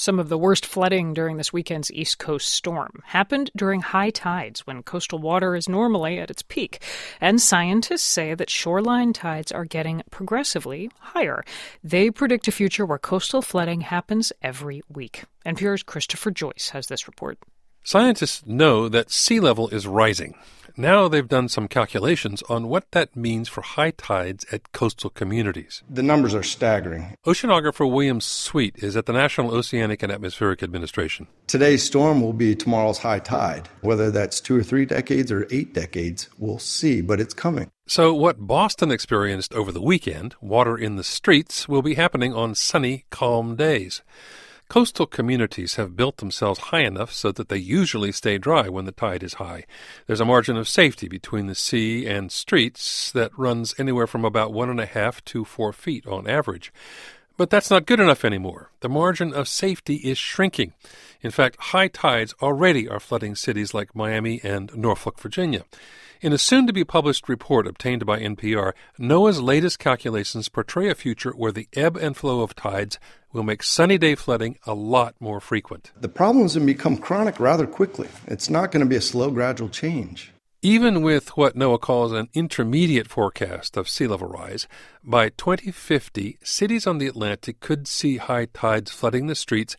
Some of the worst flooding during this weekend's East Coast storm happened during high tides when coastal water is normally at its peak. And scientists say that shoreline tides are getting progressively higher. They predict a future where coastal flooding happens every week. NPR's Christopher Joyce has this report. Scientists know that sea level is rising. Now they've done some calculations on what that means for high tides at coastal communities. The numbers are staggering. Oceanographer William Sweet is at the National Oceanic and Atmospheric Administration. Today's storm will be tomorrow's high tide. Whether that's 2 or 3 decades or 8 decades, we'll see, but it's coming. So what Boston experienced over the weekend, water in the streets, will be happening on sunny, calm days. Coastal communities have built themselves high enough so that they usually stay dry when the tide is high. There's a margin of safety between the sea and streets that runs anywhere from about 1.5 to 4 feet on average. But that's not good enough anymore. The margin of safety is shrinking. In fact, high tides already are flooding cities like Miami and Norfolk, Virginia. In a soon-to-be-published report obtained by NPR, NOAA's latest calculations portray a future where the ebb and flow of tides will make sunny-day flooding a lot more frequent. The problems will become chronic rather quickly. It's not going to be a slow, gradual change. Even with what NOAA calls an intermediate forecast of sea level rise, by 2050, cities on the Atlantic could see high tides flooding the streets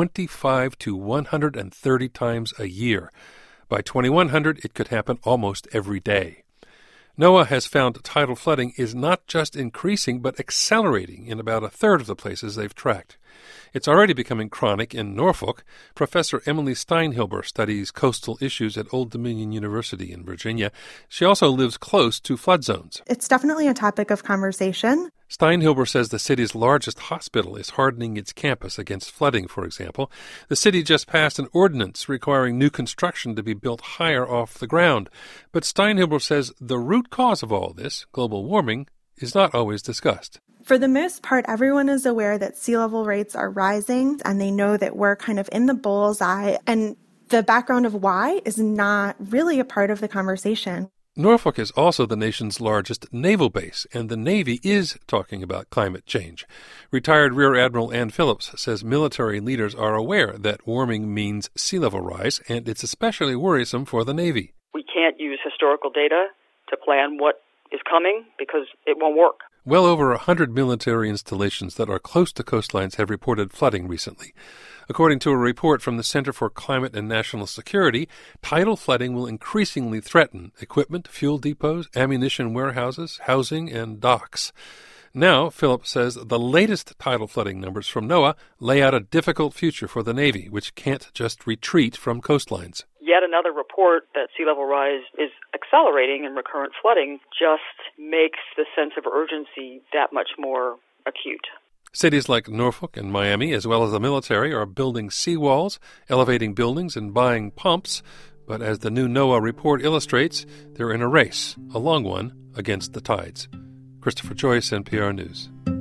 25 to 130 times a year. By 2100, it could happen almost every day. NOAA has found tidal flooding is not just increasing, but accelerating in about a third of the places they've tracked. It's already becoming chronic in Norfolk. Professor Emily Steinhilber studies coastal issues at Old Dominion University in Virginia. She also lives close to flood zones. It's definitely a topic of conversation. Steinhilber says the city's largest hospital is hardening its campus against flooding, for example. The city just passed an ordinance requiring new construction to be built higher off the ground. But Steinhilber says the root cause of all this, global warming, is not always discussed. For the most part, everyone is aware that sea level rates are rising, and they know that we're kind of in the bullseye. And the background of why is not really a part of the conversation. Norfolk is also the nation's largest naval base, and the Navy is talking about climate change. Retired Rear Admiral Ann Phillips says military leaders are aware that warming means sea level rise, and it's especially worrisome for the Navy. We can't use historical data to plan what is coming because it won't work. Well over 100 military installations that are close to coastlines have reported flooding recently. According to a report from the Center for Climate and National Security, tidal flooding will increasingly threaten equipment, fuel depots, ammunition warehouses, housing, and docks. Now, Phillips says the latest tidal flooding numbers from NOAA lay out a difficult future for the Navy, which can't just retreat from coastlines. Yet another report that sea level rise is accelerating and recurrent flooding just makes the sense of urgency that much more acute. Cities like Norfolk and Miami, as well as the military, are building seawalls, elevating buildings, and buying pumps. But as the new NOAA report illustrates, they're in a race, a long one, against the tides. Christopher Joyce, NPR News.